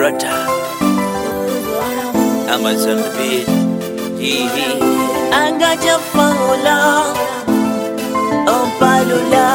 Rota Amazon beat I got your formula on Palula.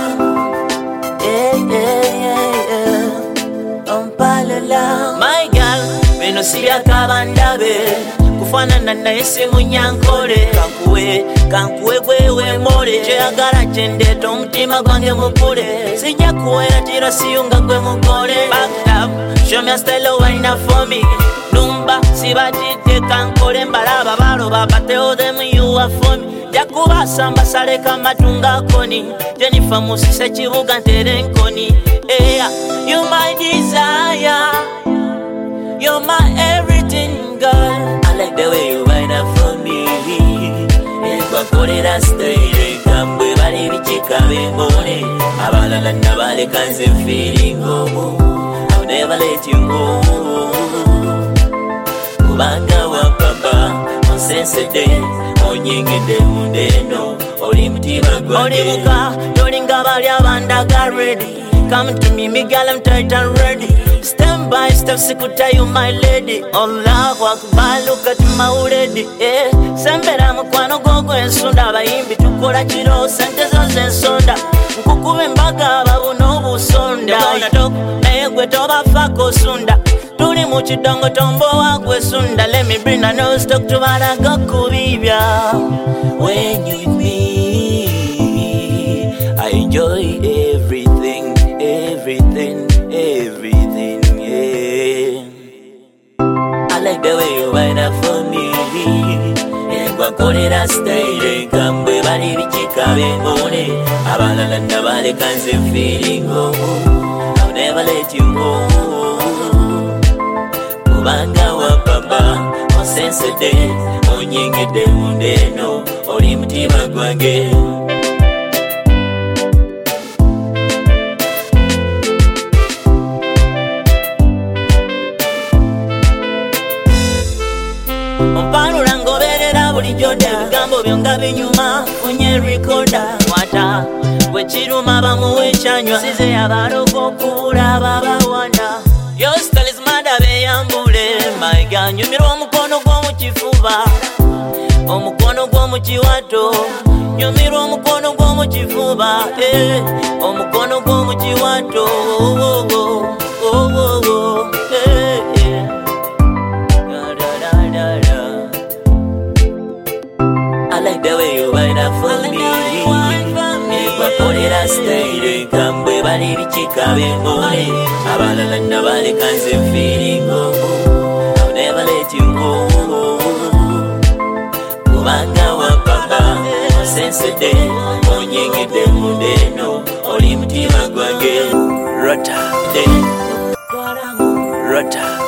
On Palula. My girl, me no see a cabandabe. Kufanana na ese munyankole. Kankuwe kwewe more. Cheyagala chende tomutima gwange mukule. Sija kuwera tira siyunga kwe mukole. Back up, show me a style wine for me. Numba, sibatite kankole mbalaba baloba but tell them you are for me. Jakuba samba sale kama tunga koni. Jennifer Musise chibuga nterenkoni. You my desire, you're my everything, girl. I like the way you wind up for me. Bakorera style kambwe bali bichika bengone. Abalala nabale kanze feeling I'll never let you go. Kubanga wa papa onsensede onyengede mundeno oli mutima gwange oli muka tolinga bali abandaga ready. Come to me girl, I'm tight and ready. Step by step, sikuta you my lady. Allahu Akbar, look at my lady. Sembera mukwano gogo ensunda bayimbi tukola kiro sente zoze ensonda. Nkukube mbaga babuno busonda. Tok naye gwe tobafako sunda. Tuli mu kidongo tombo wakwe sunda. Let me bring a nose talk to baraga kubibya. When you with me, I enjoy everything. Everything, yeah. I like the way you wind up for me. Bakorera style kambwe bali bichika bengone. Abalala nabale kanze feeling I'll never let you go. Kubanga wa papa onsensede onyengede mundeno oli mutima gwange. Ompanula ngoberera bulijjo ebigambo byonga binyuma funye recorder wata gwe kiruma bamuwe ekyanywa size abaloko okubula babawanda yo style is mada beyambule my girl nyumirwa omukono gw'omu kifuba omukono gw'omu kiwato nyumirwa omukono gw'omu kifuba omukono gw'omu kiwato I like the way you wind up for me. Bakorera style kambwe bali bichika bengone. Abalala nabale kanze feeling I'll never let you go. Kubanga wa papa onsensede onyengede mundeno oli mutima gwange. Rota